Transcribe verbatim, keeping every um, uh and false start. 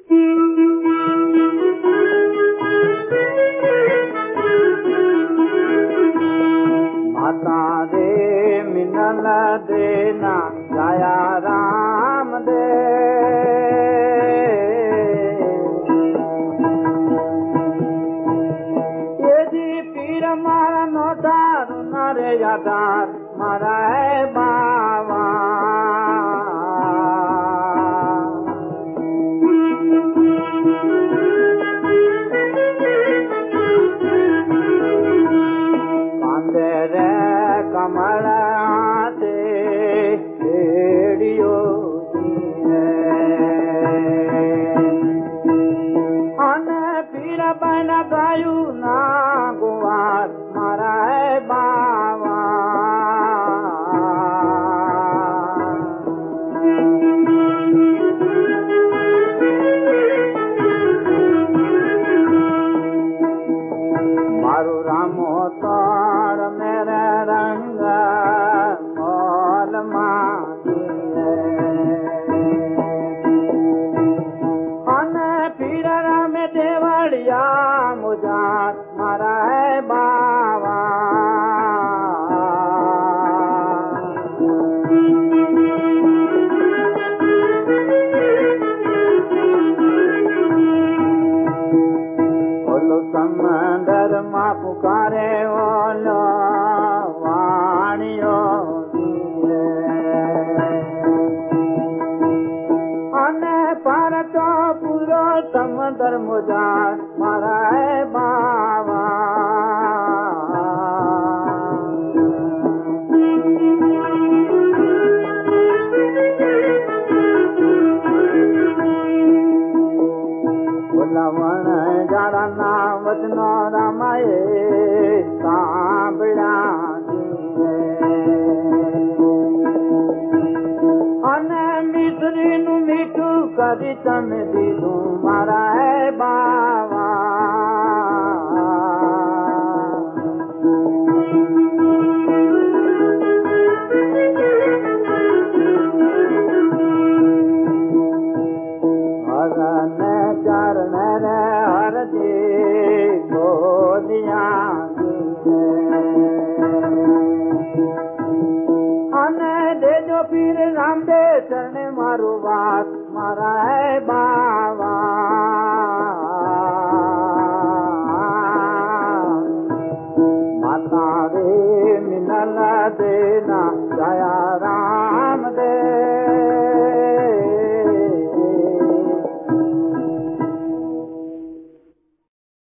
माता दे मिनल देना जाया राम दे ये जी पीर मारा नोटा रुनारे यादार मारा है बाबा कमल आते रेडियो अन पीर बन गायू ना गुवार मारा है बाबा मारू रामो तार मेरे रंग मोल माती अन पीर राम देवड़िया मुजार मारा है बाबा बोलो समंदर माँ पुकारे बोलो वाणियो अने पार तो पूरो समंदर मुजार मारा है बाबा लवण जाड़ा नाम वचनो रामाए सांभड़ा अने मिसरी नु मीठू करी तम दीदू मारा है बाबा चरण हर जी बोलिया अन दे जो पीर राम दे चरण मारू बात मारा है बा